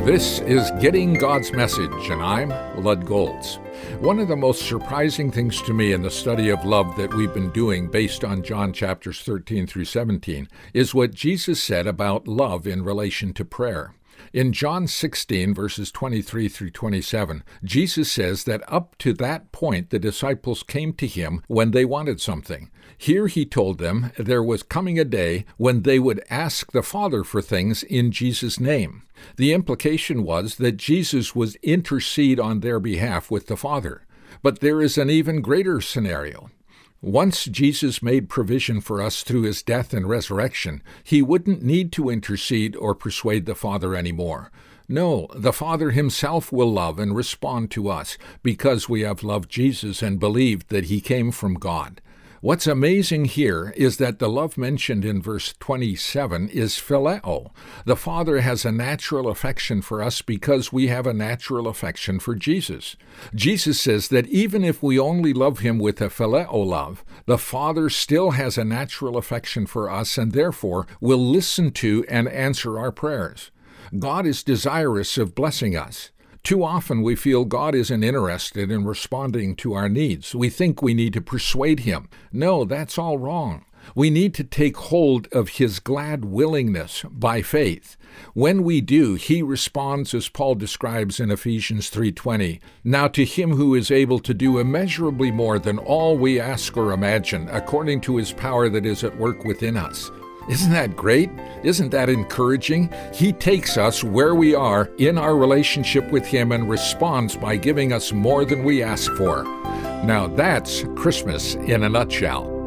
This is Getting God's Message, and I'm Lud Golds. One of the most surprising things to me in the study of love that we've been doing based on John chapters 13 through 17 is what Jesus said about love in relation to prayer. In John 16, verses 23 through 27, Jesus says that up to that point the disciples came to him when they wanted something. Here he told them there was coming a day when they would ask the Father for things in Jesus' name. The implication was that Jesus would intercede on their behalf with the Father. But there is an even greater scenario. Once Jesus made provision for us through his death and resurrection, he wouldn't need to intercede or persuade the Father anymore. No, the Father himself will love and respond to us because we have loved Jesus and believed that he came from God. What's amazing here is that the love mentioned in verse 27 is phileo. The Father has a natural affection for us because we have a natural affection for Jesus. Jesus says that even if we only love him with a phileo love, the Father still has a natural affection for us and therefore will listen to and answer our prayers. God is desirous of blessing us. Too often we feel God isn't interested in responding to our needs. We think we need to persuade him. No, that's all wrong. We need to take hold of his glad willingness by faith. When we do, he responds as Paul describes in Ephesians 3:20. Now to him who is able to do immeasurably more than all we ask or imagine, according to his power that is at work within us. Isn't that great? Isn't that encouraging? He takes us where we are in our relationship with him and responds by giving us more than we ask for. Now that's Christmas in a nutshell.